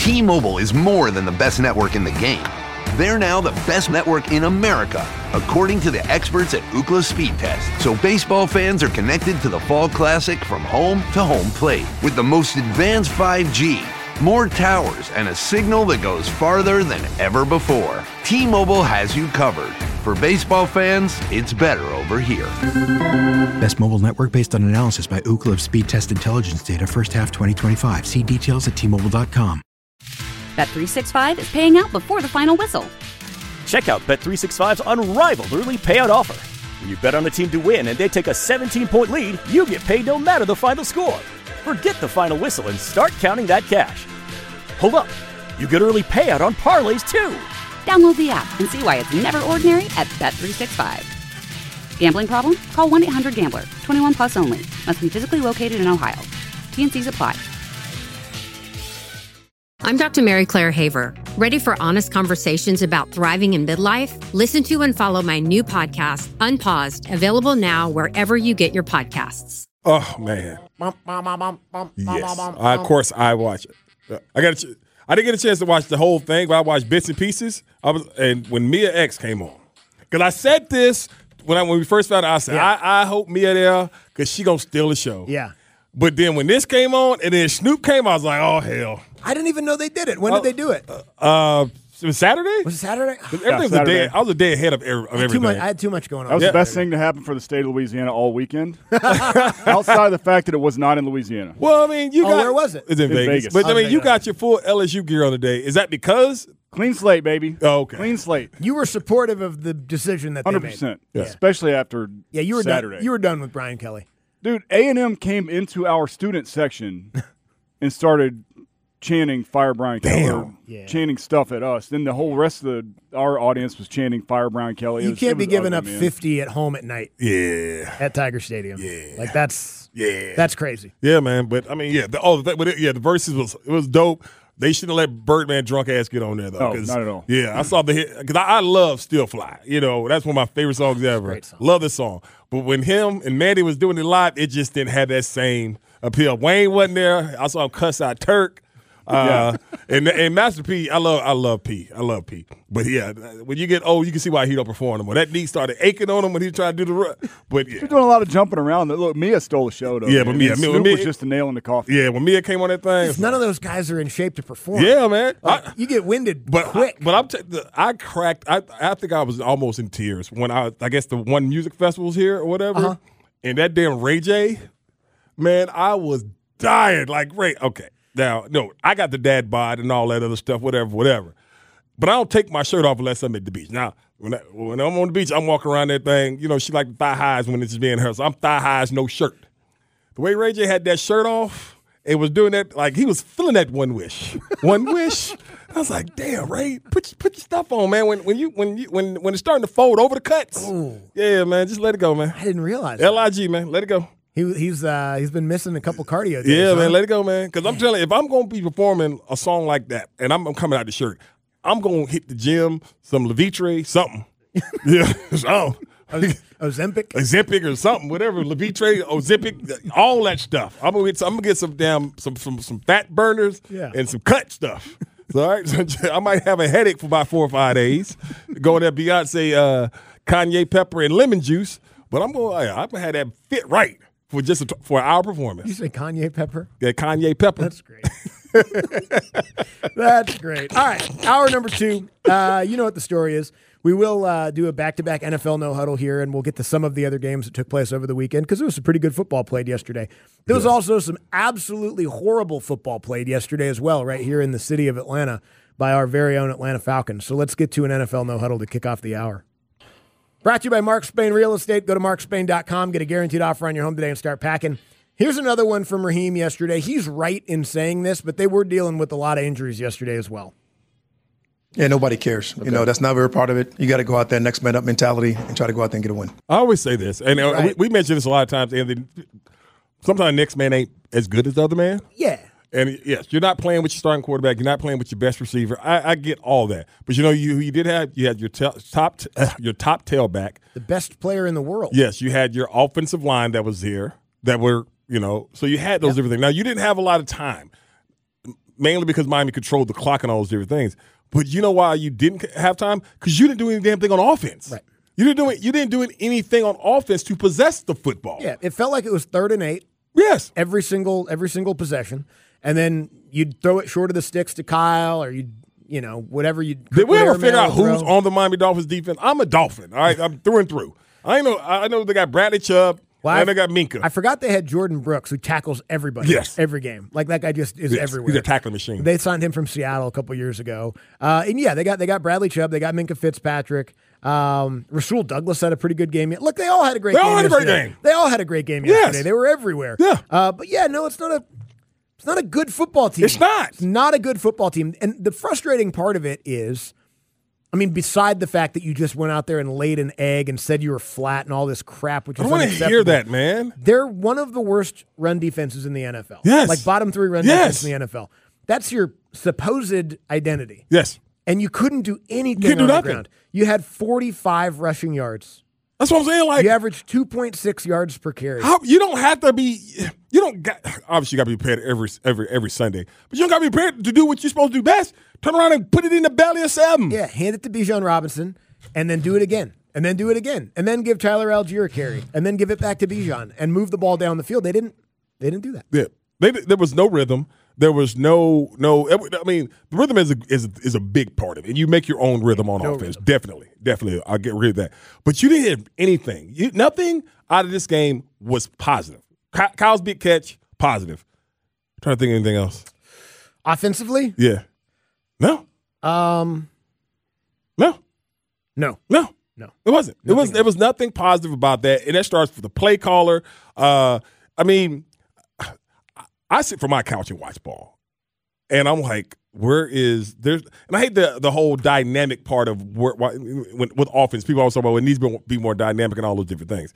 T-Mobile is more than the best network in the game. They're now the best network in America, according to the experts at Ookla Speed Test. So baseball fans are connected to the Fall Classic from home to home plate with the most advanced 5G, more towers, and a signal that goes farther than ever before. T-Mobile has you covered. For baseball fans, it's better over here. Best mobile network based on analysis by Ookla of Speed Test Intelligence data first half 2025. See details at T-Mobile.com. Bet365 is paying out before the final whistle. Check out Bet365's unrivaled early payout offer. When you bet on a team to win and they take a 17-point lead, you get paid no matter the final score. Forget the final whistle and start counting that cash. Hold up. You get early payout on parlays, too. Download the app and see why it's never ordinary at Bet365. Gambling problem? Call 1-800-GAMBLER. 21 plus only. Must be physically located in Ohio. T&Cs apply. I'm Dr. Mary Claire Haver. Ready for honest conversations about thriving in midlife? Listen to and follow my new podcast, Unpaused, available now wherever you get your podcasts. Oh, man. Yes. Of course, I watch it. I didn't get a chance to watch the whole thing, but I watched bits and pieces. And when Mia X came on, because I said this when we first found out, I said, I hope Mia there because she going to steal the show. Yeah. But then when this came on and then Snoop came, I was like, oh, hell. I didn't even know they did it. When did they do it? It was Saturday? Was it Saturday? Everything was a day. I was a day ahead of everything. I had too much going on. That was the best thing to happen for the state of Louisiana all weekend. Outside of the fact that it was not in Louisiana. Well, I mean, where was it? It's in Vegas. But, I mean, you got your full LSU gear on today. Is that because? Clean slate, baby. Oh, okay. Clean slate. You were supportive of the decision that 100%. they made. Yeah. Especially after you were Saturday. Done, you were done with Brian Kelly. Dude, A&M came into our student section and started chanting Fire Brian Kelly, chanting stuff at us. Then the whole rest of our audience was chanting Fire Brian Kelly. You can't be giving up 50 at home at night. Yeah. At Tiger Stadium. Yeah. Like that's crazy. Yeah, man. But I mean, the verses was dope. They shouldn't have let Birdman drunk ass get on there though. No, not at all. Yeah, I saw the hit because I love Still Fly. You know, that's one of my favorite songs ever. Great song. Love this song. But when him and Mandy was doing it live, it just didn't have that same appeal. Wayne wasn't there. I saw him cuss out Turk. And Master P, I love P. But yeah, when you get old, you can see why he don't perform anymore. That knee started aching on him when he tried to do the run. But yeah, you're doing a lot of jumping around. Look, Mia stole the show though. Yeah, but Mia was just a nail in the coffin. Yeah, when Mia came on that thing, none of those guys are in shape to perform. Yeah, man, you get winded quick. I cracked. I think I was almost in tears when I guess the one music festival's here or whatever, and that damn Ray J, man, I was dying. Like okay. Now, no, I got the dad bod and all that other stuff, whatever. But I don't take my shirt off unless I'm at the beach. Now, when I'm on the beach, I'm walking around that thing. You know, she like thigh highs when it's being her. So I'm thigh highs, no shirt. The way Ray J had that shirt off, it was doing that, like he was feeling that one wish. One wish. I was like, damn, Ray, put your stuff on, man. When it's starting to fold over the cuts. Ooh. Yeah, man, just let it go, man. I didn't realize LIG, man, let it go. He's been missing a couple cardio days. Yeah, man, let it go, man. Because I'm telling you, if I'm going to be performing a song like that and I'm coming out the shirt, I'm going to hit the gym, some Levitre, something. Yeah, something. Ozempic or something, whatever. Levitre, Ozempic, all that stuff. I'm gonna get some fat burners and some cut stuff. So, all right, so I might have a headache for about 4 or 5 days. Going there, Beyonce, Kanye pepper and lemon juice, but I'm gonna have that fit right. For our performance. You say Kanye Pepper? Yeah, Kanye Pepper. That's great. That's great. All right, hour number 2. You know what the story is. We will do a back-to-back NFL no-huddle here, and we'll get to some of the other games that took place over the weekend because there was some pretty good football played yesterday. There was also some absolutely horrible football played yesterday as well, right here in the city of Atlanta by our very own Atlanta Falcons. So let's get to an NFL no-huddle to kick off the hour. Brought to you by Mark Spain Real Estate. Go to markspain.com, get a guaranteed offer on your home today, and start packing. Here's another one from Raheem yesterday. He's right in saying this, but they were dealing with a lot of injuries yesterday as well. Yeah, nobody cares. Okay. You know, that's never a part of it. You got to go out there, next man up mentality, and try to go out there and get a win. I always say this, and we mention this a lot of times, Anthony. Sometimes next man ain't as good as the other man. Yeah. And yes, you're not playing with your starting quarterback. You're not playing with your best receiver. I get all that, but you know, you had your top tailback, the best player in the world. Yes, you had your offensive line that was here that were so you had those different things. Now you didn't have a lot of time. mainly because Miami controlled the clock and all those different things. But you know why you didn't have time? Because you didn't do any damn thing on offense. Right. You didn't do anything on offense to possess the football. Yeah, it felt like it was 3rd and 8. Yes. Every single possession. And then you'd throw it short of the sticks to Kyle, or whatever you. Did we ever figure out who's on the Miami Dolphins defense? I'm a Dolphin, all right? I'm through and through. I know they got Bradley Chubb, and they got Minka. I forgot they had Jordan Brooks, who tackles everybody. Yes. Every game. Like, that guy just is everywhere. He's a tackling machine. They signed him from Seattle a couple years ago. And yeah, they got Bradley Chubb, they got Minka Fitzpatrick. Rasul Douglas had a pretty good game. Look, they all had a great game. They all had a great game yesterday. Yes. They were everywhere. Yeah. But yeah, no, it's not a good football team. It's not. It's not a good football team. And the frustrating part of it is, beside the fact that you just went out there and laid an egg and said you were flat and all this crap, which is unacceptable. I don't want to hear that, man. They're one of the worst run defenses in the NFL. Yes. Like bottom 3 run defense in the NFL. That's your supposed identity. Yes. And you couldn't do anything on the ground. You had 45 rushing yards. That's what I'm saying. Like, you averaged 2.6 yards per carry. You don't have to be. Obviously, you got to be prepared every Sunday, but you don't got to be prepared to do what you're supposed to do best. Turn around and put it in the belly of 7. Yeah, hand it to Bijan Robinson, and then do it again, and then do it again, and then give Tyler Algier a carry, and then give it back to Bijan, and move the ball down the field. They didn't do that. Yeah, there was no rhythm. There was no. The rhythm is a big part of it. And you make your own rhythm on offense. Rhythm. Definitely, I'll get rid of that. But you didn't have anything. Nothing out of this game was positive. Kyle's big catch, positive. I'm trying to think of anything else. Offensively? Yeah. No. No. It wasn't. There was nothing positive about that, and that starts with the play caller. I sit from my couch and watch ball, and I'm like, and I hate the whole dynamic part of with offense. People always talk about it needs to be more dynamic and all those different things.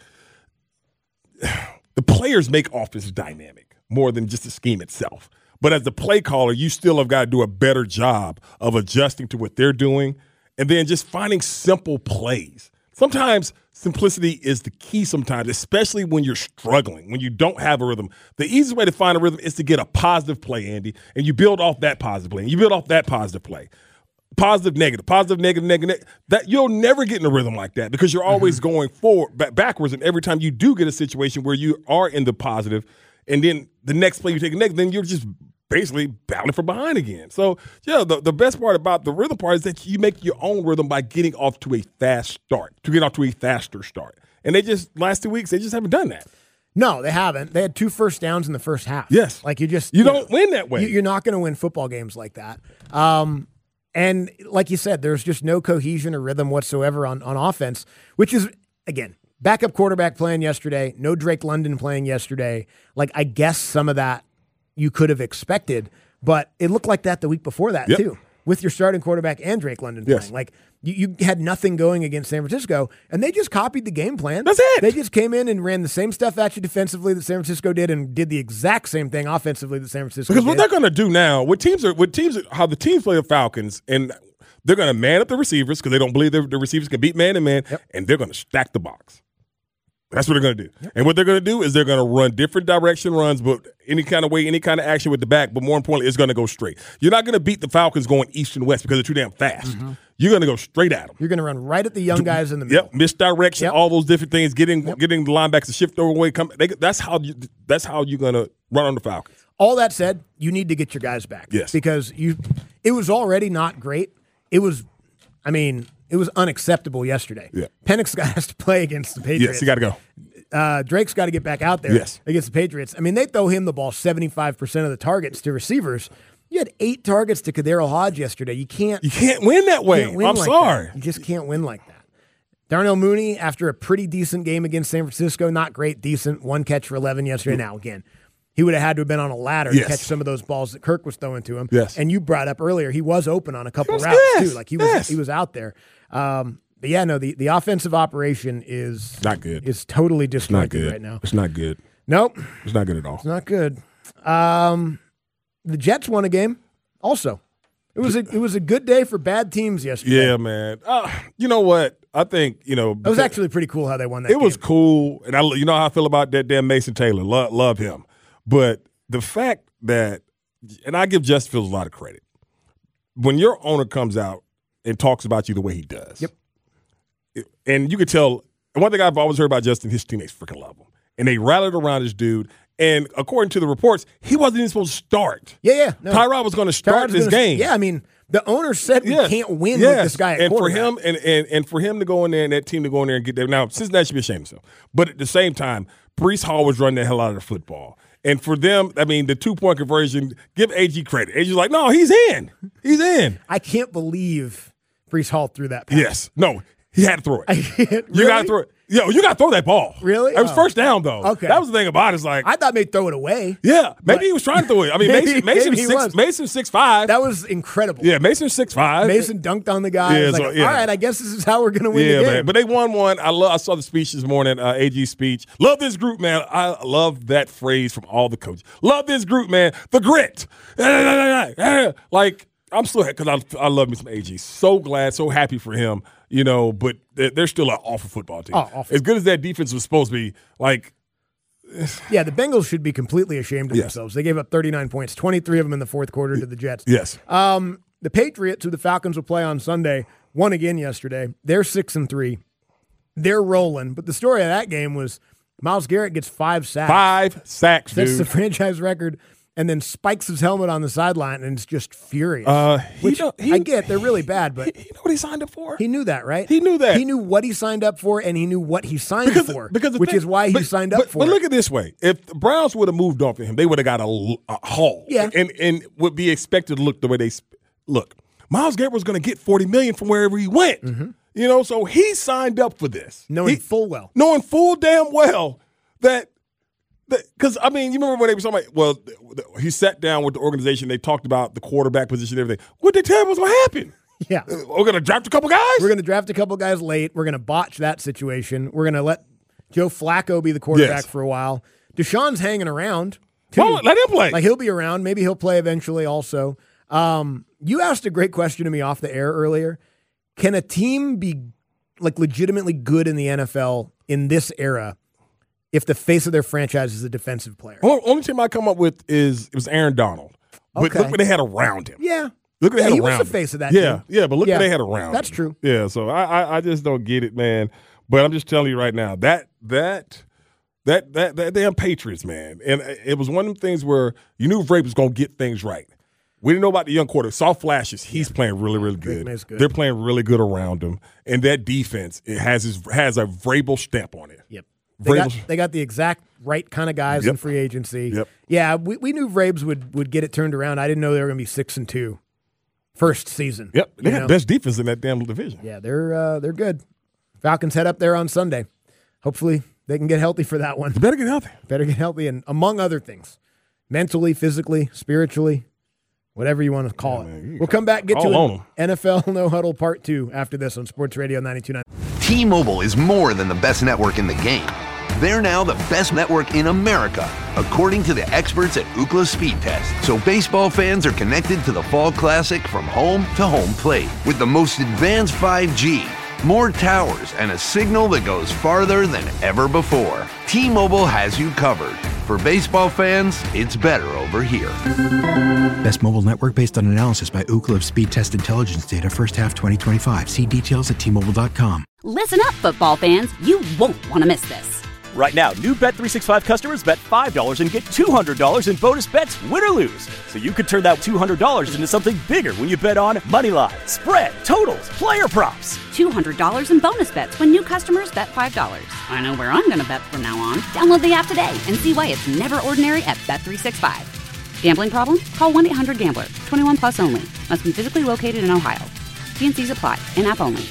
The players make offense dynamic more than just the scheme itself. But as the play caller, you still have got to do a better job of adjusting to what they're doing and then just finding simple plays. Sometimes simplicity is the key sometimes, especially when you're struggling, when you don't have a rhythm. The easiest way to find a rhythm is to get a positive play, Andy, and you build off that positive play, and you build off that positive play. Positive, negative, negative. That you'll never get in a rhythm like that because you're always going backwards, and every time you do get a situation where you are in the positive, and then the next play you take a negative, then you're just basically battling from behind again. So, yeah, the best part about the rhythm part is that you make your own rhythm by getting off to a fast start, to get off to a faster start. And last 2 weeks, they just haven't done that. No, they haven't. They had 2 first downs in the first half. Yes. Like you don't win that way. You're not going to win football games like that. And like you said, there's just no cohesion or rhythm whatsoever on offense, which is, again, backup quarterback playing yesterday, no Drake London playing yesterday. Like, I guess some of that you could have expected, but it looked like that the week before that, too, with your starting quarterback and Drake London playing. Like, you had nothing going against San Francisco, and they just copied the game plan. That's it. They just came in and ran the same stuff at you defensively that San Francisco did and did the exact same thing offensively that San Francisco because did. What they're going to do now, how the teams play the Falcons, and they're going to man up the receivers because they don't believe the receivers can beat man to man, and they're going to stack the box. That's what they're going to do. Yep. And what they're going to do is they're going to run different direction runs, but any kind of way, any kind of action with the back, but more importantly, it's going to go straight. You're not going to beat the Falcons going east and west because they're too damn fast. Mm-hmm. You're going to go straight at them. You're going to run right at the young guys in the middle. Yep, misdirection, all those different things, getting the linebackers to shift over way. That's how you're going to run on the Falcons. All that said, you need to get your guys back. Yes. Because it was already not great. It was unacceptable yesterday. Yeah. Penix has to play against the Patriots. Yes, he got to go. Drake's got to get back out there against the Patriots. I mean, they throw him the ball 75% of the targets to receivers. You had 8 targets to Kadero Hodge yesterday. You can't win that way. I'm sorry. You just can't win like that. Darnell Mooney, after a pretty decent game against San Francisco, not great, decent, 1 catch for 11 yesterday. Now, again, he would have had to have been on a ladder to catch some of those balls that Kirk was throwing to him. Yes. And you brought up earlier, he was open on a couple routes, too. Like, he was out there. But yeah, no, the offensive operation is not good. Is totally disjointed right now. It's not good. Nope. It's not good at all. It's not good. The Jets won a game also. It was a good day for bad teams yesterday. Yeah, man. You know what? I think, it was actually pretty cool how they won that game. It was cool. And you know how I feel about that damn Mason Taylor. Love him. But the fact that and I give Justin Fields a lot of credit. When your owner comes out and talks about you the way he does, and you could tell, and one thing I've always heard about Justin, his teammates freaking love him. And they rallied around this dude. And according to the reports, he wasn't even supposed to start. No. Tyrod was going to start this game. Yeah, I mean, the owner said we can't win with this guy at quarterback. And for him to go in there and that team to go in there and get there. Now, Cincinnati should be ashamed of himself. But at the same time, Breece Hall was running the hell out of the football. And for them, I mean, the 2-point conversion, give AG credit. AG's like, no, he's in. He's in. I can't believe Breece Hall threw that pass. Yes. No, he had to throw it. Really? You got to throw it. Yo, you got to throw that ball. Really? It was first down, though. Okay. That was the thing about it. It's like, I thought they'd throw it away. Yeah. Maybe he was trying to throw it. I mean, Mason 6'5". That was incredible. Yeah, Mason 6'5". Mason dunked on the guy. Yeah, all right, I guess this is how we're going to win the game. Man. But they won one. I saw the speech this morning, AG's speech. Love this group, man. I love that phrase from all the coaches. Love this group, man. The grit. Like, I'm still, because I love me some AG. So glad, so happy for him. You know, but they're still an awful football team. As good as that defense was supposed to be, like. Yeah, the Bengals should be completely ashamed of themselves. They gave up 39 points, 23 of them in the fourth quarter to the Jets. Yes. The Patriots, who the Falcons will play on Sunday, won again yesterday. They're 6-3. They're rolling. But the story of that game was Myles Garrett gets 5 sacks. 5 sacks, dude. That's the franchise record. And then spikes his helmet on the sideline and is just furious. I get, they're really bad, but you know what he signed up for? He knew that, right? He knew that. He knew what he signed up for, and he knew what he signed for, which is why he signed up for it. But look at it this way. If the Browns would have moved on for him, they would have got a haul. Yeah. And would be expected to look the way they look. Myles Garrett was going to get $40 million from wherever he went. Mm-hmm. You know, so he signed up for this. Knowing full damn well that. Because, I mean, you remember when they were talking about, well, he sat down with the organization, they talked about the quarterback position and everything. What did they tell him was going to happen? Yeah. We're going to draft a couple guys? We're going to draft a couple guys late. We're going to botch that situation. We're going to let Joe Flacco be the quarterback for a while. Deshaun's hanging around, too. Well, let him play. Like, he'll be around. Maybe he'll play eventually also. You asked a great question to me off the air earlier. Can a team be, like, legitimately good in the NFL in this era if the face of their franchise is a defensive player? Only team I come up with it was Aaron Donald. But look what they had around him. Yeah. Look what they had he around was the face of that team. team. Yeah, but look what they had around him. That's true. Yeah, so I just don't get it, man. But I'm just telling you right now, that damn Patriots, man. And it was one of them things where you knew Vrabel was going to get things right. We didn't know about the young quarterback. Saw flashes. He's playing really, really good. They're playing really good around him. And that defense, it has a Vrabel stamp on it. Yep. They got the exact right kind of guys in free agency. Yep. Yeah, we knew Vrabes would get it turned around. I didn't know they were going to be 6-2 first season. Yep, they got best defense in that damn division. Yeah, they're good. Falcons head up there on Sunday. Hopefully they can get healthy for that one. They better get healthy. Better get healthy, and among other things, mentally, physically, spiritually, whatever you want to call it. We'll come back and get to NFL No Huddle Part 2 after this on Sports Radio 92.9. T-Mobile is more than the best network in the game. They're now the best network in America, according to the experts at Ookla Speed Test. So baseball fans are connected to the Fall Classic from home to home plate with the most advanced 5G, more towers, and a signal that goes farther than ever before. T-Mobile has you covered. For baseball fans, it's better over here. Best mobile network based on analysis by Ookla of Speed Test Intelligence data first half 2025. See details at T-Mobile.com. Listen up, football fans. You won't want to miss this. Right now, new Bet365 customers bet $5 and get $200 in bonus bets, win or lose. So you could turn that $200 into something bigger when you bet on Moneyline, spread, totals, player props. $200 in bonus bets when new customers bet $5. I know where I'm going to bet from now on. Download the app today and see why it's never ordinary at Bet365. Gambling problem? Call 1-800-GAMBLER. 21 plus only. Must be physically located in Ohio. T&Cs apply. In-app only.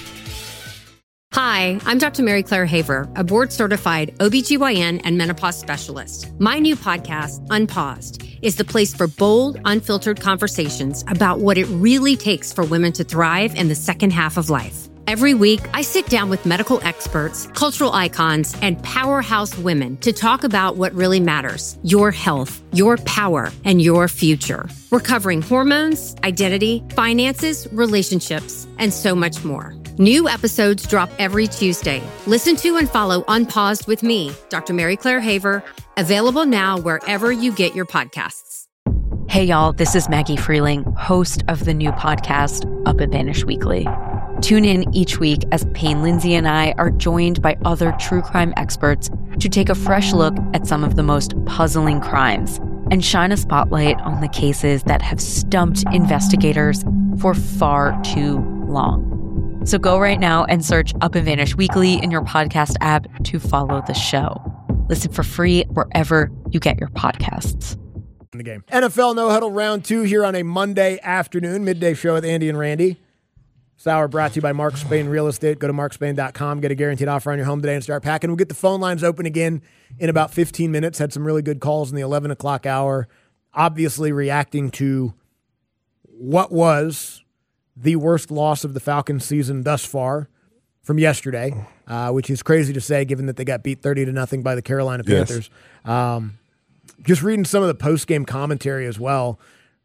Hi, I'm Dr. Mary Claire Haver, a board-certified OBGYN and menopause specialist. My new podcast, Unpaused, is the place for bold, unfiltered conversations about what it really takes for women to thrive in the second half of life. Every week, I sit down with medical experts, cultural icons, and powerhouse women to talk about what really matters: your health, your power, and your future. We're covering hormones, identity, finances, relationships, and so much more. New episodes drop every Tuesday. Listen to and follow Unpaused with me, Dr. Mary Claire Haver, available now wherever you get your podcasts. Hey y'all, this is Maggie Freeling, host of the new podcast, Up and Vanish Weekly. Tune in each week as Payne Lindsay and I are joined by other true crime experts to take a fresh look at some of the most puzzling crimes and shine a spotlight on the cases that have stumped investigators for far too long. So go right now and search Up and Vanish Weekly in your podcast app to follow the show. Listen for free wherever you get your podcasts. In the game. NFL No Huddle Round 2 here on a Monday afternoon, midday show with Andy and Randy. This hour brought to you by Mark Spain Real Estate. Go to markspain.com, get a guaranteed offer on your home today and start packing. We'll get the phone lines open again in about 15 minutes. Had some really good calls in the 11 o'clock hour, obviously reacting to what was the worst loss of the Falcons season thus far from yesterday, which is crazy to say given that they got beat 30-0 by the Carolina Panthers. Just reading some of the post-game commentary as well.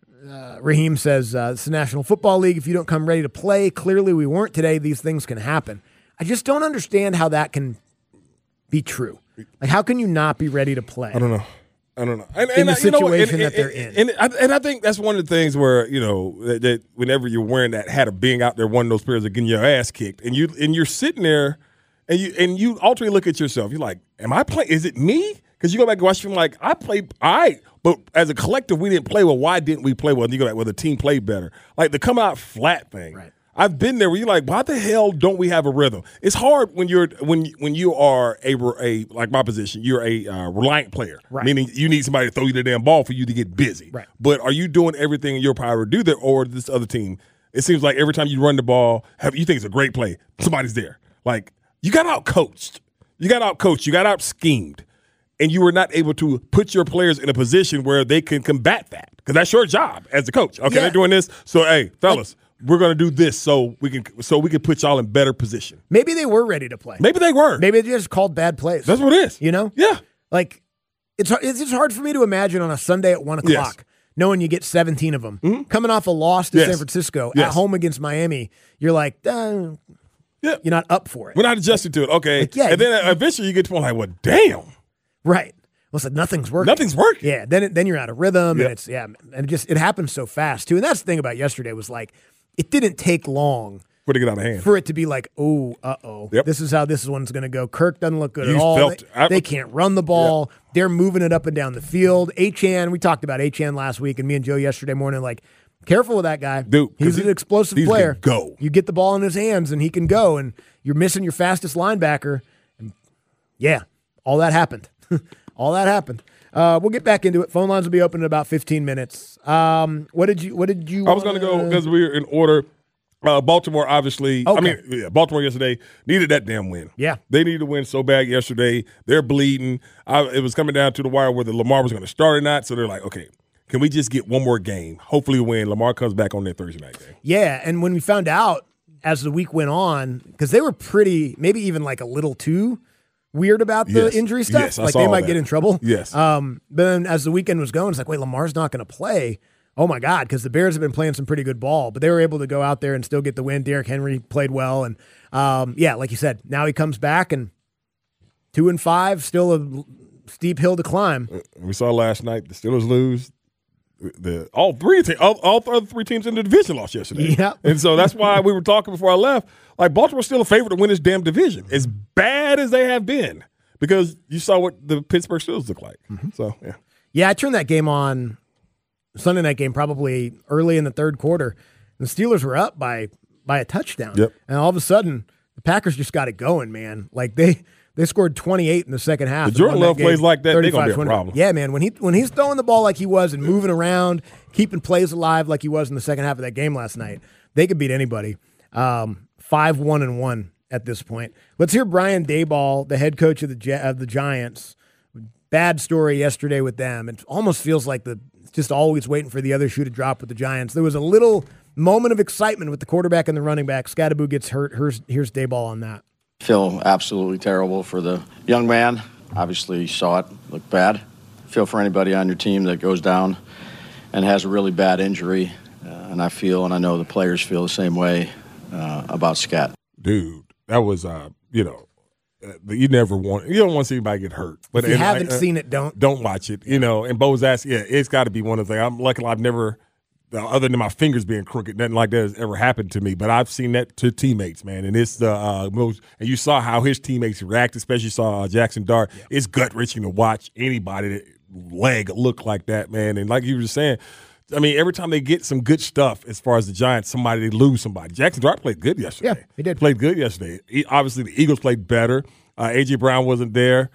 Raheem says, it's the National Football League. If you don't come ready to play, clearly we weren't today. These things can happen. I just don't understand how that can be true. Like, how can you not be ready to play? I don't know. In the situation that they're in. And I think that's one of the things where, that whenever you're wearing that hat of being out there, one of those players are getting your ass kicked, and you're sitting there, and you ultimately look at yourself. You're like, am I playing? Is it me? Because you go back and watch film like, I played all right, but as a collective, we didn't play well. Why didn't we play well? And you go back, well, the team played better. Like the come out flat thing. Right. I've been there where you're like, why the hell don't we have a rhythm? It's hard when you are a like my position, you're a reliant player, right. Meaning you need somebody to throw you the damn ball for you to get busy. Right. But are you doing everything in your power to do that, or this other team? It seems like every time you run the ball, you think it's a great play, somebody's there. Like you got out coached, you got out schemed. And you were not able to put your players in a position where they can combat that. Because that's your job as the coach. Okay, they're doing this. So, hey, fellas, we're going to do this so we can put y'all in better position. Maybe they were ready to play. Maybe they were. Maybe they just called bad plays. That's what it is. You know? Yeah. Like, it's just hard for me to imagine on a Sunday at 1 o'clock, knowing you get 17 of them. Coming off a loss to San Francisco, at home against Miami, you're like, you're not up for it. We're not adjusting to it. Okay. Like, and then eventually you get to one like, well, damn. Right. Well, it's like nothing's working. Nothing's working. Yeah. Then you're out of rhythm, and it happens so fast too. And that's the thing about yesterday was like it didn't take long for it to get out of hand. For it to be like, this is how this one's going to go. Kirk doesn't look good at all. They can't run the ball. Yep. They're moving it up and down the field. Achane, we talked about Achane last week, and me and Joe yesterday morning. Like, careful with that guy, dude. He's an explosive player. Go. You get the ball in his hands, and he can go. And you're missing your fastest linebacker. And all that happened. All that happened. We'll get back into it. Phone lines will be open in about 15 minutes. What did you? I was going to go because we were in order. Baltimore, obviously. Okay. Baltimore yesterday needed that damn win. Yeah, they needed to win so bad yesterday. They're bleeding. It was coming down to the wire whether Lamar was going to start or not. So they're like, okay, can we just get one more game? Hopefully, win. Lamar comes back on that Thursday night game. Yeah, and when we found out as the week went on, because they were maybe even like a little too weird about the injury stuff. Yes, like they might get in trouble. Yes. But then as the weekend was going, it's like, wait, Lamar's not going to play. Oh my God, because the Bears have been playing some pretty good ball, but they were able to go out there and still get the win. Derrick Henry played well, and like you said, now he comes back and 2-5, still a steep hill to climb. We saw last night the Steelers lose. All three other three teams in the division lost yesterday. Yeah. And so that's why we were talking before I left. Like, Baltimore's still a favorite to win this damn division, as bad as they have been, because you saw what the Pittsburgh Steelers look like. Mm-hmm. So, yeah. Yeah, I turned that game on, Sunday night game, probably early in the third quarter. The Steelers were up by a touchdown. Yep. And all of a sudden, the Packers just got it going, man. Like, they scored 28 in the second half. The Jordan Love plays like that, they're going to be a problem. Yeah, man. When he's throwing the ball like he was and moving around, keeping plays alive like he was in the second half of that game last night, they could beat anybody. 5-1-1 at this point. Let's hear Brian Daboll, the head coach of the Giants. Bad story yesterday with them. It almost feels like just always waiting for the other shoe to drop with the Giants. There was a little moment of excitement with the quarterback and the running back. Scadaboo gets hurt. Here's Daboll on that. Feel absolutely terrible for the young man. Obviously, you saw it look bad. Feel for anybody on your team that goes down and has a really bad injury. And I feel, and I know the players feel the same way about Scat. Dude, that was, you don't want to see anybody get hurt. But if you haven't seen it, don't watch it. You know, and Bo's asked, it's got to be one of the things. I'm lucky I've never, other than my fingers being crooked, nothing like that has ever happened to me. But I've seen that to teammates, man. And it's the most. And you saw how his teammates react, especially saw Jackson Dart. Yeah. It's gut wrenching to watch anybody that leg look like that, man. And like you were saying, I mean, every time they get some good stuff as far as the Giants, they lose somebody. Jackson Dart played good yesterday. Yeah, he did. Played good yesterday. Obviously, the Eagles played better. A.J. Brown wasn't there.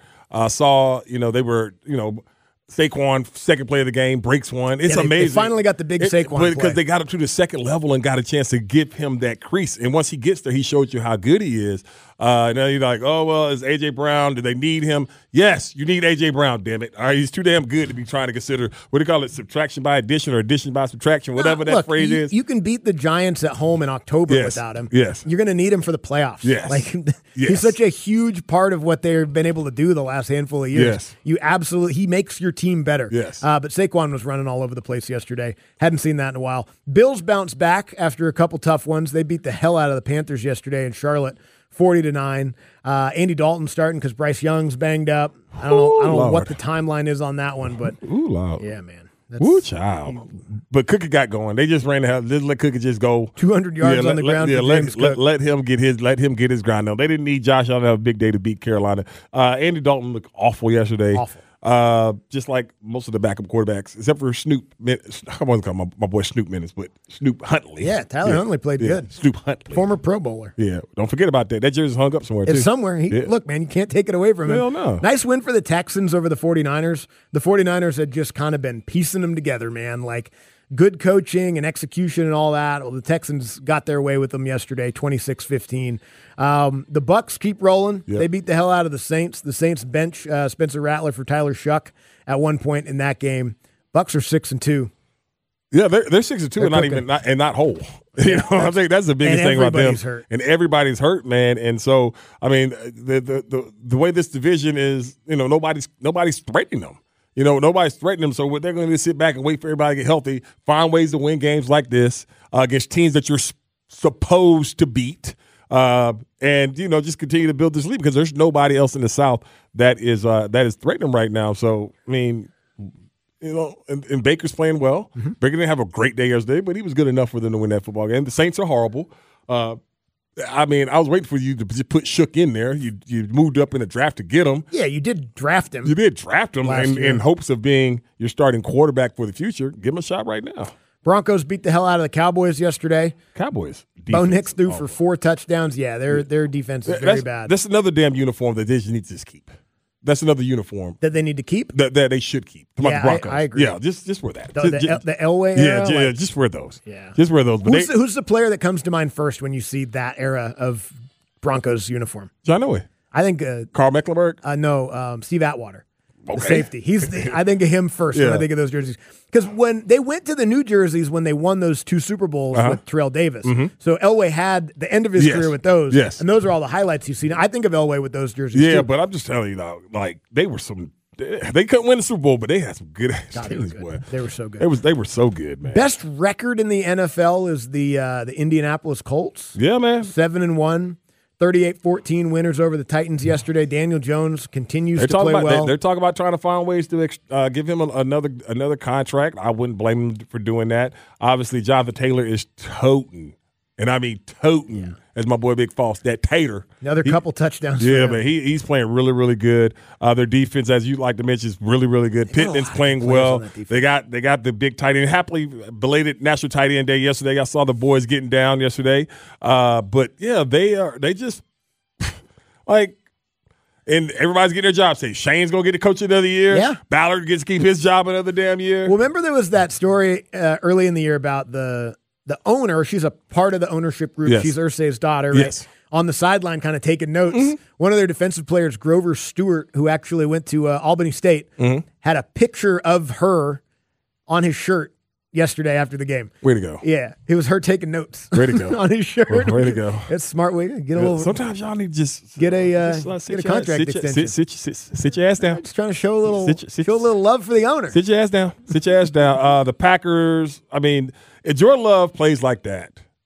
They were, Saquon, second play of the game, breaks one. It's amazing. They finally got the big Saquon play. Because they got up to the second level and got a chance to give him that crease. And once he gets there, he showed you how good he is. Now you're like, oh, well, is A.J. Brown, do they need him? Yes, you need A.J. Brown, damn it. All right, he's too damn good to be trying to consider, what do you call it, subtraction by addition or addition by subtraction, whatever that phrase is. You can beat the Giants at home in October without him. Yes. You're going to need him for the playoffs. Yes. He's such a huge part of what they've been able to do the last handful of years. Yes. He makes your team better. Yes. But Saquon was running all over the place yesterday. Hadn't seen that in a while. Bills bounced back after a couple tough ones. They beat the hell out of the Panthers yesterday in Charlotte, 40-9. Andy Dalton starting because Bryce Young's banged up. I don't know what the timeline is on that one, but yeah, man. Ooh, child. But Cookie got going. They just ran the hell. Just let Cookie just go 200 yards on the ground. Let him get his grind on. They didn't need Josh Allen to have a big day to beat Carolina. Andy Dalton looked awful yesterday. Awful. Just like most of the backup quarterbacks, except for Snoop. I wasn't calling my boy Snoop Minutes, but Snoop Huntley. Yeah, Tyler Huntley played good. Snoop Huntley, former Pro Bowler. Yeah, don't forget about that. That jersey's hung up somewhere. It's somewhere. Look, man, you can't take it away from him. Hell no. Nice win for the Texans over the 49ers. The 49ers had just kind of been piecing them together, man. Like good coaching and execution and all that. Well, the Texans got their way with them yesterday, 26-15. The Bucs keep rolling. Yep. They beat the hell out of the Saints. The Saints bench Spencer Rattler for Tyler Shuck at one point in that game. Bucs are 6-2. Yeah, they're 6-2 and not whole. You know, I think that's the biggest thing about them. Hurt. And everybody's hurt, man. And so, I mean, the way this division is, nobody's threatening them. Nobody's threatening them. So what they're going to do is sit back and wait for everybody to get healthy, find ways to win games like this against teams that you're supposed to beat. And just continue to build this lead because there's nobody else in the South that is threatening them right now. So I mean, and Baker's playing well. Mm-hmm. Baker didn't have a great day yesterday, but he was good enough for them to win that football game. The Saints are horrible. I mean, I was waiting for you to put Shook in there. You moved up in the draft to get him. Yeah, you did draft him. You did draft him in hopes of being your starting quarterback for the future. Give him a shot right now. Broncos beat the hell out of the Cowboys yesterday. Cowboys. Bo Nix threw for 4 touchdowns. Yeah, their defense is very bad. That's another damn uniform that they just need to just keep. That's another uniform that they need to keep. That they should keep. Yeah, I agree. Yeah, just wear that. The Elway era? Yeah, just wear those. Yeah, just wear those. But who's the player that comes to mind first when you see that era of Broncos uniform? John Elway. I think Carl Mecklenburg. No, Steve Atwater. Okay. The safety. I think of him first when I think of those jerseys. Because when they went to the new jerseys when they won those 2 Super Bowls with Terrell Davis. Mm-hmm. So Elway had the end of his career with those. Yes. And those are all the highlights you see. I think of Elway with those jerseys too. But I'm just telling you, like they couldn't win the Super Bowl, but they had some good ass teams. They were so good. They were so good, man. Best record in the NFL is the Indianapolis Colts. Yeah, man. 7-1. 38-14 winners over the Titans yesterday. Daniel Jones continues to play well. They're talking about trying to find ways to give him another contract. I wouldn't blame him for doing that. Obviously, Jonathan Taylor is toting, and I mean toting, as my boy Big False, that tater. Another couple touchdowns. Yeah, but he's playing really, really good. Their defense, as you like to mention, is really, really good. Pittman's playing well. They got the big tight end. Happily belated National Tight End Day yesterday. I saw the boys getting down yesterday. But yeah, they just like. And everybody's getting their job. Say Shane's gonna get the coach another year. Yeah, Ballard gets to keep his job another damn year. Well, remember there was that story early in the year about the owner. She's a part of the ownership group. Yes. She's Irsay's daughter. Right? Yes. On the sideline, kind of taking notes. Mm-hmm. One of their defensive players, Grover Stewart, who actually went to Albany State, had a picture of her on his shirt yesterday after the game. Way to go. Yeah. It was her taking notes. Way to go. On his shirt. Way to go. That's a smart way. Get a little. Sometimes y'all need to just get a contract extension. Sit your ass down. Just trying to show a little love for the owner. Sit your ass down. Sit your ass down. The Packers, I mean, if Jordan Love plays like that,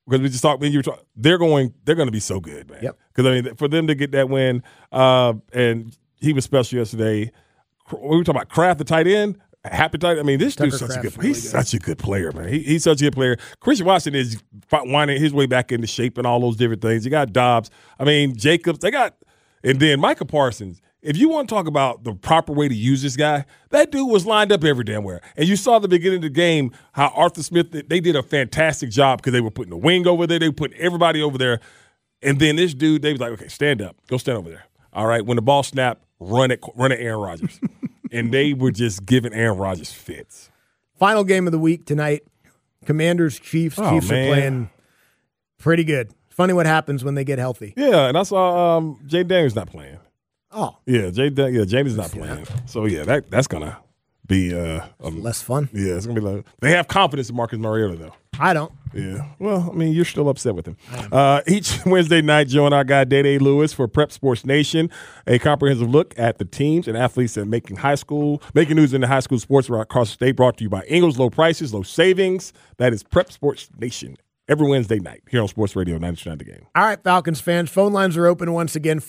because we just talked. They're going to be so good, man. Yep. Because I mean, for them to get that win, and he was special yesterday. We were talking about Kraft, the tight end. Happy tight. I mean, this dude's such a good. Really he's such a good player, man. He's such a good player. Christian Watson is winding his way back into shape and all those different things. You got Dobbs. I mean, Jacobs. And then Micah Parsons. If you want to talk about the proper way to use this guy, that dude was lined up every damn where. And you saw at the beginning of the game how Arthur Smith, they did a fantastic job because they were putting the wing over there. They were putting everybody over there. And then this dude, they was like, okay, stand up. Go stand over there. All right. When the ball snapped, run it Aaron Rodgers. And they were just giving Aaron Rodgers fits. Final game of the week tonight. Commanders, Chiefs. Chiefs are playing pretty good. Funny what happens when they get healthy. Yeah, and I saw Jay Daniels not playing. Oh. Yeah, Jamie's not playing. So, yeah, that's going to be less fun. Yeah, it's going to be like – they have confidence in Marcus Mariota, though. I don't. Yeah. Well, I mean, you're still upset with him. Each Wednesday night, join our guy, Day Lewis, for Prep Sports Nation, a comprehensive look at the teams and athletes that making news in the high school sports across the state, brought to you by Ingles. Low prices, low savings. That is Prep Sports Nation. Every Wednesday night here on Sports Radio 92.9 The Game. All right, Falcons fans, phone lines are open once again,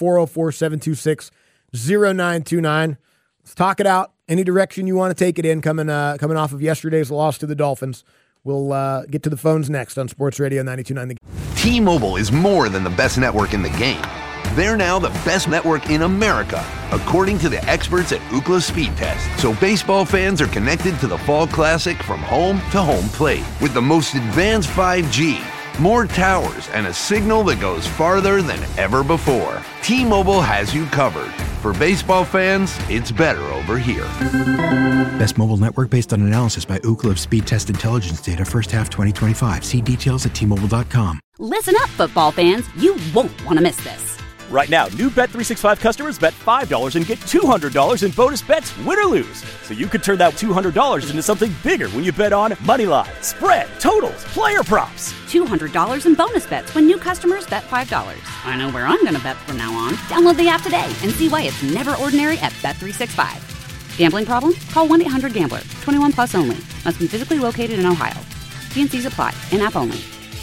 404-726-0929. Let's talk it out. Any direction you want to take it in coming off of yesterday's loss to the Dolphins. We'll get to the phones next on Sports Radio 92.9 The Game. T-Mobile is more than the best network in the game. They're now the best network in America, according to the experts at Ookla Speed Test. So baseball fans are connected to the Fall Classic from home to home plate with the most advanced 5G, more towers, and a signal that goes farther than ever before. T-Mobile has you covered. For baseball fans, it's better over here. Best mobile network based on analysis by Ookla of Speed Test Intelligence data first half 2025. See details at T-Mobile.com. Listen up, football fans. You won't want to miss this. Right now, new Bet365 customers bet $5 and get $200 in bonus bets, win or lose. So you could turn that $200 into something bigger when you bet on moneyline, spread, totals, player props. $200 in bonus bets when new customers bet $5. I know where I'm going to bet from now on. Download the app today and see why it's never ordinary at Bet365. Gambling problem? Call 1-800-GAMBLER. 21 plus only. Must be physically located in Ohio. T&Cs apply. In-app only.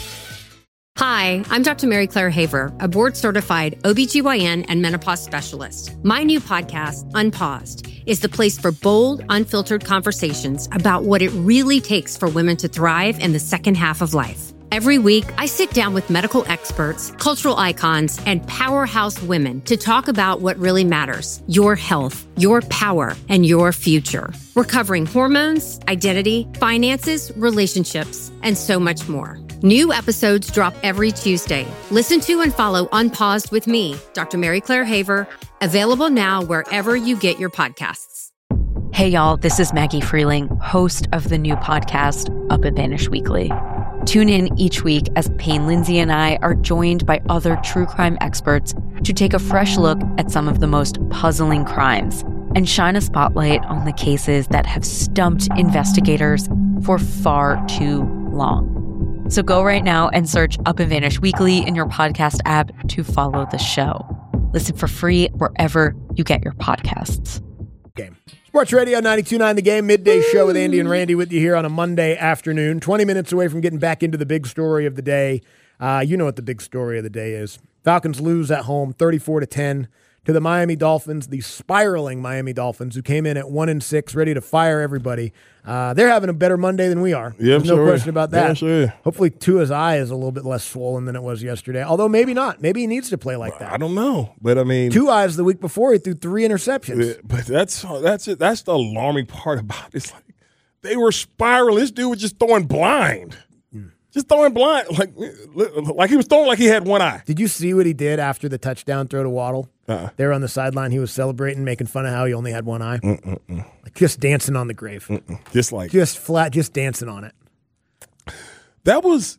Hi, I'm Dr. Mary Claire Haver, a board-certified OBGYN and menopause specialist. My new podcast, Unpaused, is the place for bold, unfiltered conversations about what it really takes for women to thrive in the second half of life. Every week, I sit down with medical experts, cultural icons, and powerhouse women to talk about what really matters: your health, your power, and your future. We're covering hormones, identity, finances, relationships, and so much more. New episodes drop every Tuesday. Listen to and follow Unpaused with me, Dr. Mary Claire Haver, available now wherever you get your podcasts. Hey, y'all, this is Maggie Freeling, host of the new podcast, Up and Vanish Weekly. Tune in each week as Payne Lindsay and I are joined by other true crime experts to take a fresh look at some of the most puzzling crimes and shine a spotlight on the cases that have stumped investigators for far too long. So go right now and search Up and Vanish Weekly in your podcast app to follow the show. Listen for free wherever you get your podcasts. Game. Sports Radio 92.9 The Game, midday show with Andy and Randy with you here on a Monday afternoon. 20 minutes away from getting back into the big story of the day. You know what the big story of the day is. Falcons lose at home 34-10 to the Miami Dolphins, the spiraling Miami Dolphins, who came in at 1-6, ready to fire everybody. They're having a better Monday than we are. Yeah, There's no question about that. Yeah, sure. Hopefully Tua's eye is a little bit less swollen than it was yesterday, although maybe not. Maybe he needs to play like that. I don't know, but I mean, 2 eyes the week before he threw 3 interceptions. But that's it. That's the alarming part about it. It's like they were spiraling. This dude was just throwing blind. Just throwing blind, like he was throwing like he had one eye. Did you see what he did after the touchdown throw to Waddle? There on the sideline, he was celebrating, making fun of how he only had one eye. Like just dancing on the grave. Just flat, just dancing on it. That was,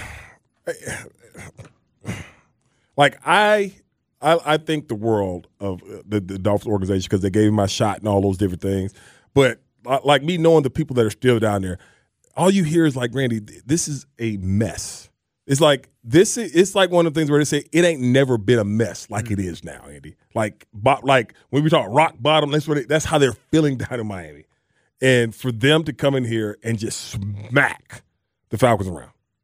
like I think the world of the Dolphins organization because they gave him my shot and all those different things. But like me knowing the people that are still down there, all you hear is like, Randy, this is a mess. It's like it's like one of the things where they say it ain't never been a mess like it is now, Andy. Like when we talk rock bottom, that's how they're feeling down in Miami. And for them to come in here and just smack the Falcons around.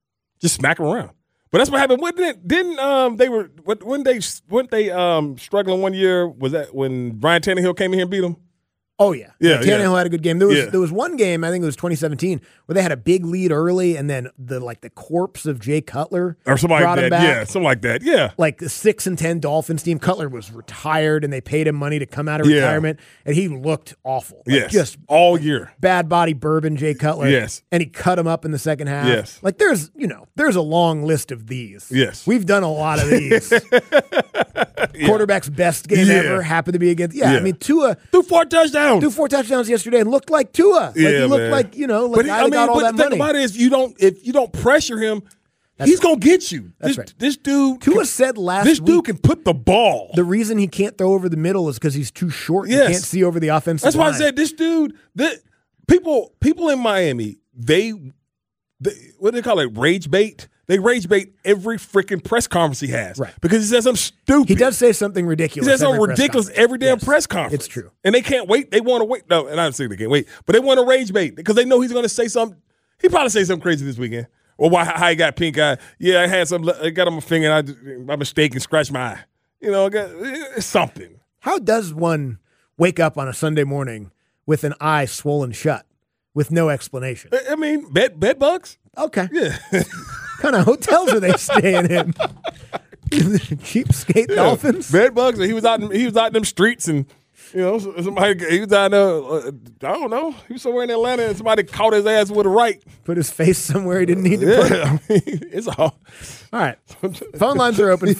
Just smack them around. But that's what happened. Weren't they struggling one year? Was that when Ryan Tannehill came in here and beat them? Oh, yeah. Yeah, Tannehill had a good game. There was one game, I think it was 2017, where they had a big lead early, and then the corpse of Jay Cutler or something brought like him that. back. Yeah, something like that. Yeah. Like the 6-10 Dolphins team. Cutler was retired, and they paid him money to come out of retirement, and he looked awful. Just all year. Bad body bourbon Jay Cutler. Yes. And he cut him up in the second half. Yes. Like there's a long list of these. Yes. We've done a lot of these. Quarterback's best game ever happened to be against. I mean, Tua threw 4 touchdowns. Yesterday and looked like Tua. He looked like, got all that money. The thing about it is if you don't pressure him, he's going to get you. That's right. This dude. Tua said last week. This dude week, can put the ball. The reason he can't throw over the middle is because he's too short. Yes. He can't see over the offensive That's line. why I said this dude, people in Miami, they what do they call it? Rage bait. They rage bait every freaking press conference he has. Right. Because he says something stupid. He does say something ridiculous. He says something ridiculous every damn press conference. It's true. And they can't wait. They want to wait. No, and I'm saying they can't wait. But they want to rage bait because they know he's going to say something. He probably say something crazy this weekend. Or how he got pink eye. Yeah, I got on my finger and I by mistake and scratched my eye. It's something. How does one wake up on a Sunday morning with an eye swollen shut with no explanation? I mean, bed bugs? Okay. Yeah. What kind of hotels are they staying in? Cheapskate Dolphins? Bed bugs. He was out in them streets and somebody he was out there. I don't know. He was somewhere in Atlanta and somebody caught his ass with a right. Put his face somewhere he didn't need to put it. I mean, it's all right. Phone lines are open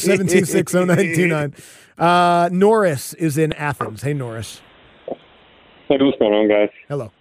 404-726-0929. Norris is in Athens. Hey, Norris. Hey, what's going on, guys? Hello.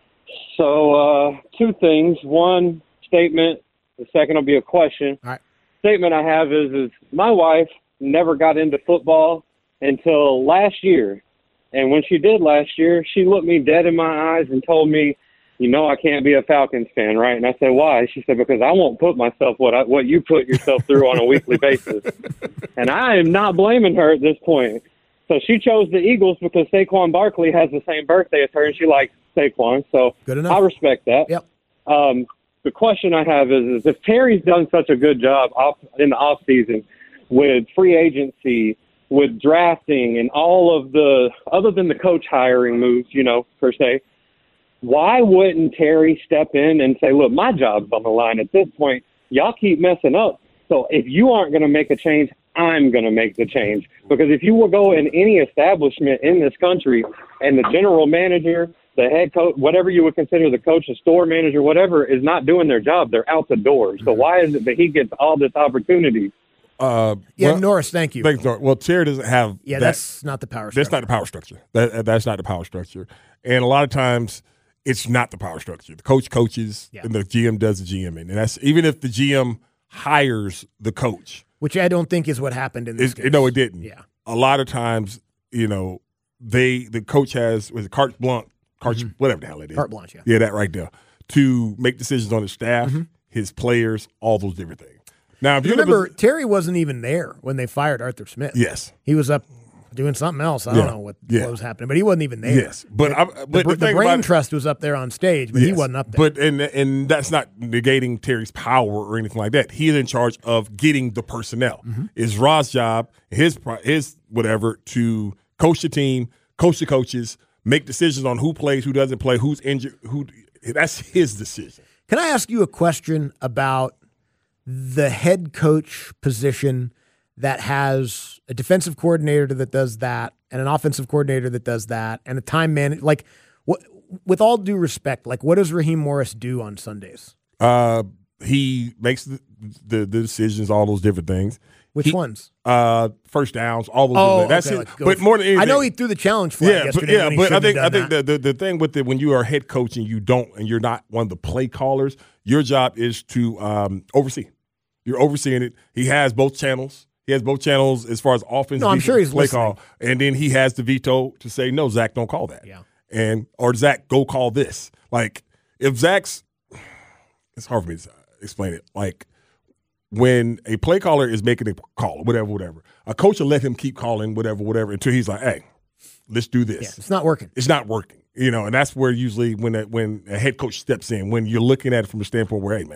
So, 2 things. One, statement. The second will be a question. All right. Statement I have is my wife never got into football until last year. And when she did last year, she looked me dead in my eyes and told me, I can't be a Falcons fan, right? And I said, why? She said, because I won't put myself what you put yourself through on a weekly basis. And I am not blaming her at this point. So she chose the Eagles because Saquon Barkley has the same birthday as her, and she likes Saquon. So good enough. I respect that. Yep. The question I have is if Terry's done such a good job in the offseason with free agency, with drafting, and all of the other than the coach hiring moves, per se, why wouldn't Terry step in and say, look, my job's on the line at this point. Y'all keep messing up. So if you aren't going to make a change, I'm going to make the change. Because if you will go in any establishment in this country and the general manager, the head coach, whatever you would consider the coach, the store manager, whatever, is not doing their job, they're out the door. So why is it that he gets all this opportunity? Norris, thank you. Thanks, Norris. Well, Terry doesn't have that's not the power structure. That's not the power structure. That's not the power structure. And a lot of times it's not the power structure. The coach coaches and the GM does the GM. And that's even if the GM hires the coach. Which I don't think is what happened in this case. No, it didn't. Yeah. A lot of times, the coach has carte blanche, whatever the hell it is. Carte blanche, Yeah, that right there. To make decisions on his staff, his players, all those different things. Now, if you remember, Terry wasn't even there when they fired Arthur Smith. Yes. He was up doing something else. I don't know what was happening, but he wasn't even there. Yes. But the brain trust was up there on stage, but he wasn't up there. But and that's not negating Terry's power or anything like that. He's in charge of getting the personnel. It's Rod's job, his whatever, to coach the team, coach the coaches, make decisions on who plays, who doesn't play, who's injured, that's his decision. Can I ask you a question about the head coach position that has a defensive coordinator that does that and an offensive coordinator that does that and a time manager? Like, with all due respect, what does Raheem Morris do on Sundays? He makes the decisions, all those different things. Which ones? First downs, all those. That's it. But more than anything, I know he threw the challenge flag yesterday. But I think the thing with it, when you are a head coach and you're not one of the play callers, your job is to oversee. You're overseeing it. He has both channels. He has both channels as far as offense. No, I'm sure he's play listening. call, and then he has the veto to say, "No, Zach, don't call that." Yeah. Or Zach, go call this. Like if Zach's, it's hard for me to explain it. Like when a play caller is making a call, whatever, a coach will let him keep calling whatever until he's like, "Hey, let's do this." Yeah, it's not working. It's not working. And that's where usually when a head coach steps in, when you're looking at it from a standpoint where, hey, man,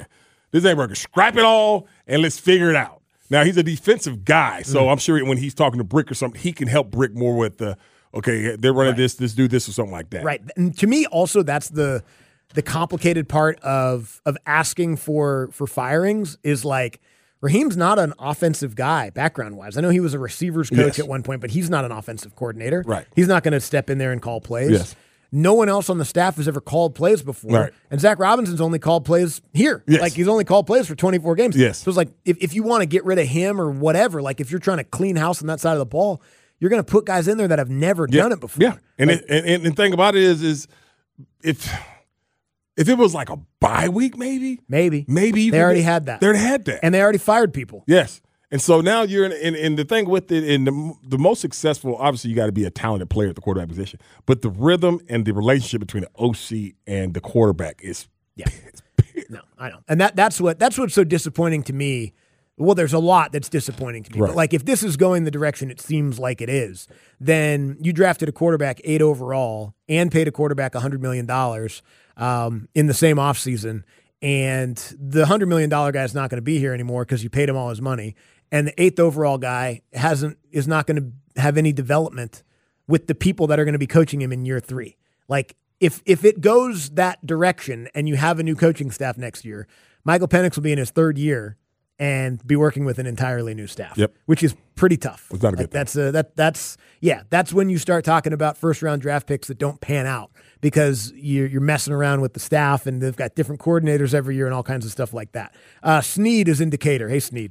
This ain't working. Scrap it all and let's figure it out. Now, he's a defensive guy, so I'm sure when he's talking to Brick or something, he can help Brick more with the, okay, they're running this, let's do this or something like that. Right. And to me, also, that's the complicated part of asking for firings is like, Raheem's not an offensive guy background-wise. I know he was a receivers coach at one point, but he's not an offensive coordinator. Right. He's not going to step in there and call plays. Yes. No one else on the staff has ever called plays before. Right. And Zach Robinson's only called plays here. Yes. Like, he's only called plays for 24 games. Yes. So it's like, if you want to get rid of him or whatever, like if you're trying to clean house on that side of the ball, you're going to put guys in there that have never done it before. Yeah. And, like, and the thing about it is if it was like a bye week, maybe they already had that. They already had that. And they already fired people. Yes. And so now you're in the thing with it, in the most successful, obviously you got to be a talented player at the quarterback position, but the rhythm and the relationship between the OC and the quarterback is no, I know. And that's what's so disappointing to me. Well, there's a lot that's disappointing to me. Right. But like if this is going the direction it seems like it is, then you drafted a quarterback 8 overall and paid a quarterback $100 million in the same offseason, and the $100 million guy is not going to be here anymore because you paid him all his money. And the 8th overall guy is not going to have any development with the people that are going to be coaching him in year 3. Like if it goes that direction and you have a new coaching staff next year, Michael Penix will be in his 3rd year and be working with an entirely new staff, which is pretty tough. It's not a good thing. That's when you start talking about first-round draft picks that don't pan out because you're messing around with the staff and they've got different coordinators every year and all kinds of stuff like that. Sneed is in Decatur. Hey, Sneed.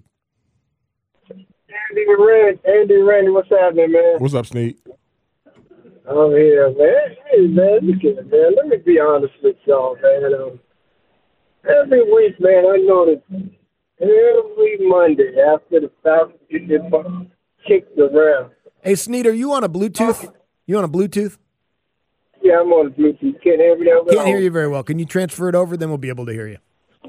Andy Randy, what's happening, man? What's up, Sneed? Oh, yeah, man. Hey, man, look at it, man. Let me be honest with y'all, man. Every week, man, I notice every Monday after the Falcons get their butt kicked around. Hey, Sneed, are you on a Bluetooth? You on a Bluetooth? Yeah, I'm on a Bluetooth. Can't hear me that well? Can't hear you very well. Can you transfer it over? Then we'll be able to hear you.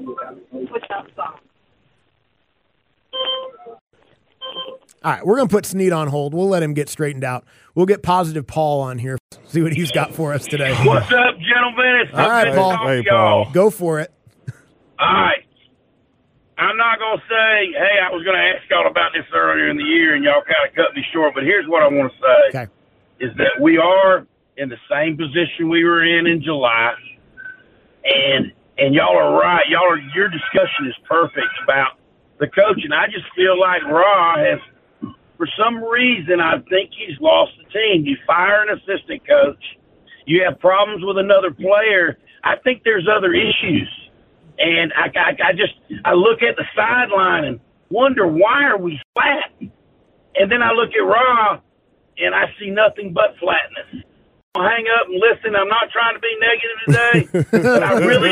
All right, we're going to put Sneed on hold. We'll let him get straightened out. We'll get Positive Paul on here, see what he's got for us today. What's up, gentlemen? It's all right, Paul. Hey, Paul. Go for it. All right. I'm not going to say, hey, I was going to ask y'all about this earlier in the year, and y'all kind of cut me short, but here's what I want to say. Okay. Is that we are in the same position we were in July, and y'all are right. Your discussion is perfect about the coaching. I just feel like Ra has, for some reason, I think he's lost the team. You fire an assistant coach, you have problems with another player. I think there's other issues. And I look at the sideline and wonder, why are we flat? And then I look at Ra and I see nothing but flatness. I'll hang up and listen. I'm not trying to be negative today, but I really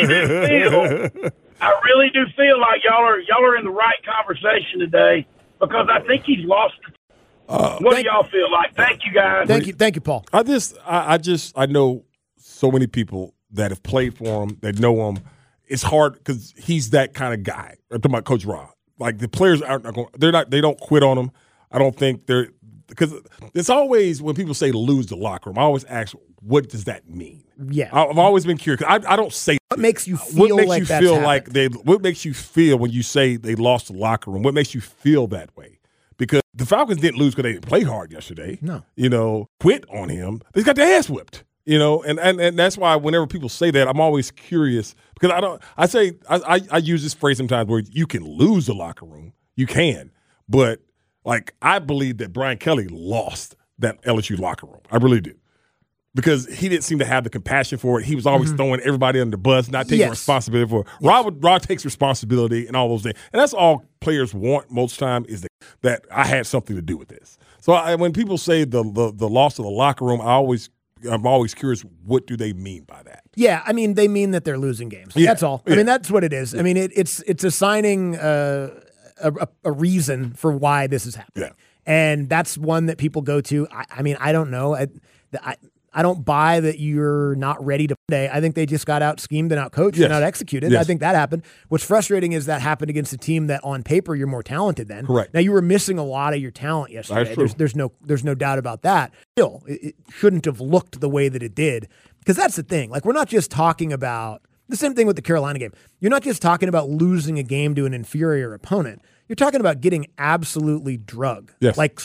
do feel like y'all are in the right conversation today, because I think he's lost. What do y'all feel like? Thank you, guys. Thank you, Paul. I know so many people that have played for him, that know him. It's hard because he's that kind of guy. I'm talking about Coach Ra. Like, the players aren't going. They don't quit on him. I don't think they're, because it's always when people say lose the locker room, I always ask, what does that mean? Yeah, I've always been curious. I don't say what makes you feel what makes you feel when you say they lost the locker room. What makes you feel that way? Because the Falcons didn't lose because they didn't play hard yesterday. No, Quit on him. They got their ass whipped. And that's why whenever people say that, I'm always curious, because I use this phrase sometimes where you can lose the locker room. You can. But, like, I believe that Brian Kelly lost that LSU locker room. I really do. Because he didn't seem to have the compassion for it. He was always throwing everybody under the bus, not taking responsibility for it. Rod takes responsibility and all those things. And that's all players want most time, is that I had something to do with this. So when people say the loss of the locker room, I'm always curious, what do they mean by that? Yeah, I mean, they mean that they're losing games. Yeah. That's all. I mean, that's what it is. I mean, it's assigning a reason for why this is happening. Yeah. And that's one that people go to. I mean, I don't know. I don't buy that you're not ready to play. I think they just got out schemed and out coached and out executed. Yes. I think that happened. What's frustrating is that happened against a team that on paper you're more talented than. Correct. Now, you were missing a lot of your talent yesterday. There's no doubt about that. Still, it shouldn't have looked the way that it did, because that's the thing. Like, we're not just talking about The same thing with the Carolina game. You're not just talking about losing a game to an inferior opponent. You're talking about getting absolutely drugged, like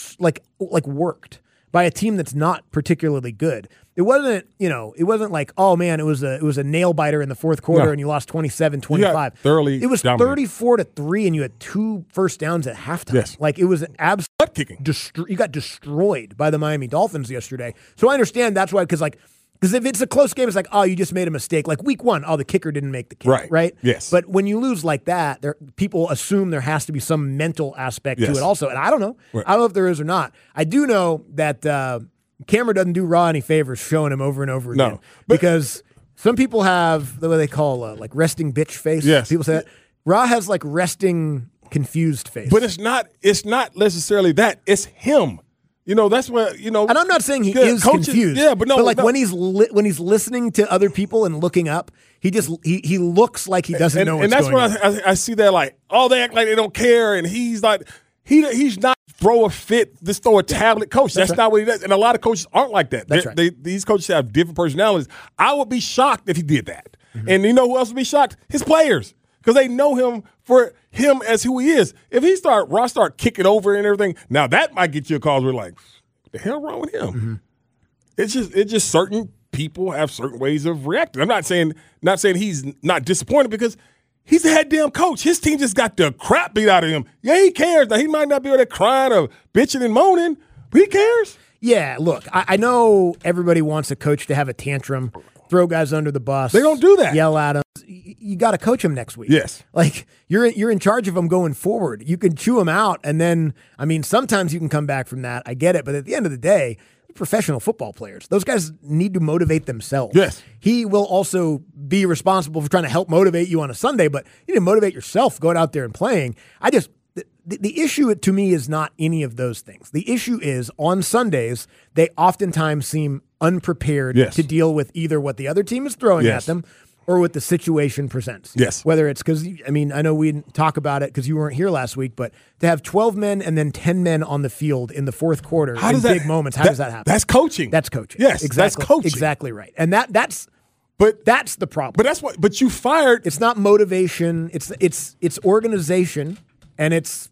worked by a team that's not particularly good. It wasn't like, oh man, it was a nail biter in the fourth quarter and you lost 27-25. It was 34-3 and you had 2 first downs at halftime. Yes. Like it was an absolute kicking. You got destroyed by the Miami Dolphins yesterday. So I understand that's why, because if it's a close game, it's like, oh, you just made a mistake. Like week 1, the kicker didn't make the kick, right? Yes. But when you lose like that, people assume there has to be some mental aspect to it also. And I don't know. Right. I don't know if there is or not. I do know that Cameron doesn't do Ra any favors showing him over and over again. Because some people have what they call like resting bitch face. Yes. People say that. Ra has like resting confused face. But it's not necessarily that. It's him. That's what, And I'm not saying he is confused. Yeah, but when he's listening to other people and looking up, he looks like he doesn't know what's going on. And that's when I see that, like, oh, they act like they don't care, and he's like, he's not throw a fit, just throw a tablet coach. That's not what he does. And a lot of coaches aren't like that. That's right. These coaches have different personalities. I would be shocked if he did that. Mm-hmm. And you know who else would be shocked? His players. Because they know him for him as who he is. If Ross start kicking over and everything, now that might get you a call where like, what the hell wrong with him? Mm-hmm. It's just certain people have certain ways of reacting. I'm not saying he's not disappointed because he's the head damn coach. His team just got the crap beat out of him. Yeah, he cares. Now, he might not be over there crying or bitching and moaning, but he cares. Yeah, look, I know everybody wants a coach to have a tantrum, throw guys under the bus. They don't do that. Yell at them. You got to coach them next week. Yes. Like, you're in charge of them going forward. You can chew them out, and then, sometimes you can come back from that. I get it, but at the end of the day, professional football players. Those guys need to motivate themselves. Yes. He will also be responsible for trying to help motivate you on a Sunday, but you need to motivate yourself going out there and playing. The issue to me is not any of those things. The issue is on Sundays, they oftentimes seem unprepared to deal with either what the other team is throwing at them or what the situation presents. Yes. Whether it's because, I know we didn't talk about it because you weren't here last week, but to have 12 men and then 10 men on the field in the fourth quarter in big moments, how does that happen? That's coaching. That's coaching. Yes, exactly. that's coaching. Exactly right. And that's the problem. But you fired. It's not motivation. It's organization, and it's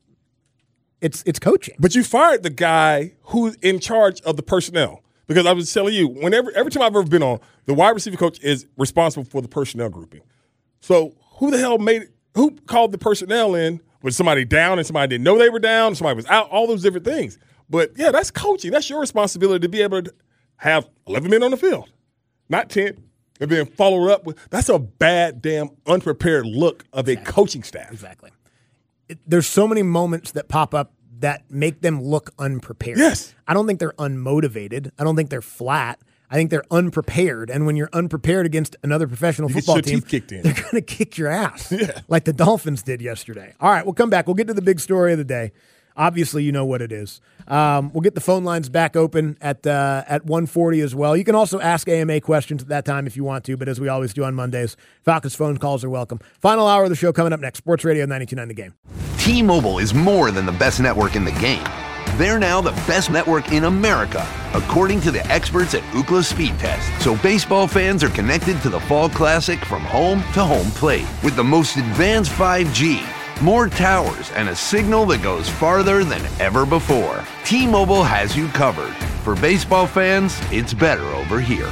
coaching. But you fired the guy who's in charge of the personnel. Because I was telling you, every time I've ever been on, the wide receiver coach is responsible for the personnel grouping. So who the hell who called the personnel in? Was somebody down and somebody didn't know they were down? Somebody was out? All those different things. But yeah, that's coaching. That's your responsibility to be able to have 11 men on the field, not 10, and then follow it up with. That's a bad, damn unprepared look of a coaching staff. Exactly. There's so many moments that pop up that make them look unprepared. Yes. I don't think they're unmotivated. I don't think they're flat. I think they're unprepared. And when you're unprepared against another professional football team, they're going to kick your ass like the Dolphins did yesterday. All right, we'll come back. We'll get to the big story of the day. Obviously, you know what it is. We'll get the phone lines back open at 1:40 as well. You can also ask AMA questions at that time if you want to, but as we always do on Mondays, Falcons phone calls are welcome. Final hour of the show coming up next. Sports Radio 92.9 The Game. T-Mobile is more than the best network in the game. They're now the best network in America, according to the experts at Ookla Speed Test. So baseball fans are connected to the Fall Classic from home to home plate with the most advanced 5G, more towers, and a signal that goes farther than ever before. T-Mobile has you covered. For baseball fans, it's better over here.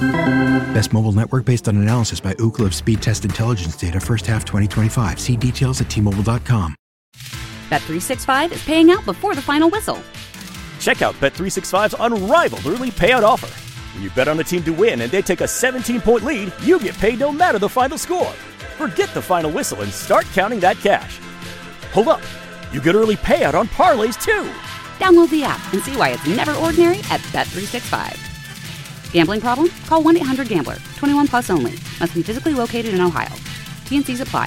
Best mobile network based on analysis by Ookla of Speed Test Intelligence data first half 2025. See details at T-Mobile.com. Bet365 is paying out before the final whistle. Check out Bet365's unrivaled early payout offer. When you bet on a team to win and they take a 17-point lead, you get paid no matter the final score. Forget the final whistle and start counting that cash. Hold up. You get early payout on parlays, too. Download the app and see why it's never ordinary at Bet365. Gambling problem? Call 1-800-GAMBLER. 21 plus only. Must be physically located in Ohio. T&Cs apply.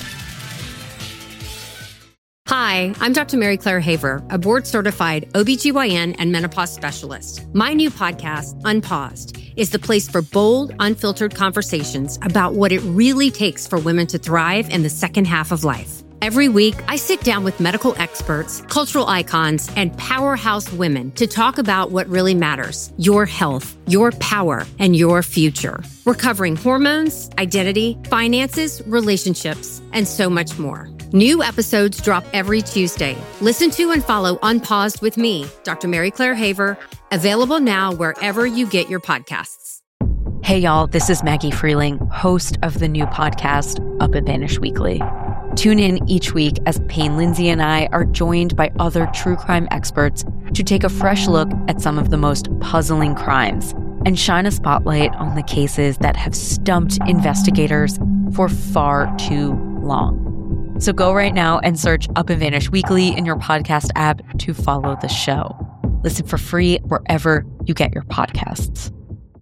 Hi, I'm Dr. Mary Claire Haver, a board-certified OBGYN and menopause specialist. My new podcast, Unpaused, is the place for bold, unfiltered conversations about what it really takes for women to thrive in the second half of life. Every week, I sit down with medical experts, cultural icons, and powerhouse women to talk about what really matters: your health, your power, and your future. We're covering hormones, identity, finances, relationships, and so much more. New episodes drop every Tuesday. Listen to and follow Unpaused with me, Dr. Mary Claire Haver, available now wherever you get your podcasts. Hey, y'all, this is Maggie Freeling, host of the new podcast, Up and Vanish Weekly. Tune in each week as Payne Lindsay and I are joined by other true crime experts to take a fresh look at some of the most puzzling crimes and shine a spotlight on the cases that have stumped investigators for far too long. So go right now and search Up and Vanish Weekly in your podcast app to follow the show. Listen for free wherever you get your podcasts.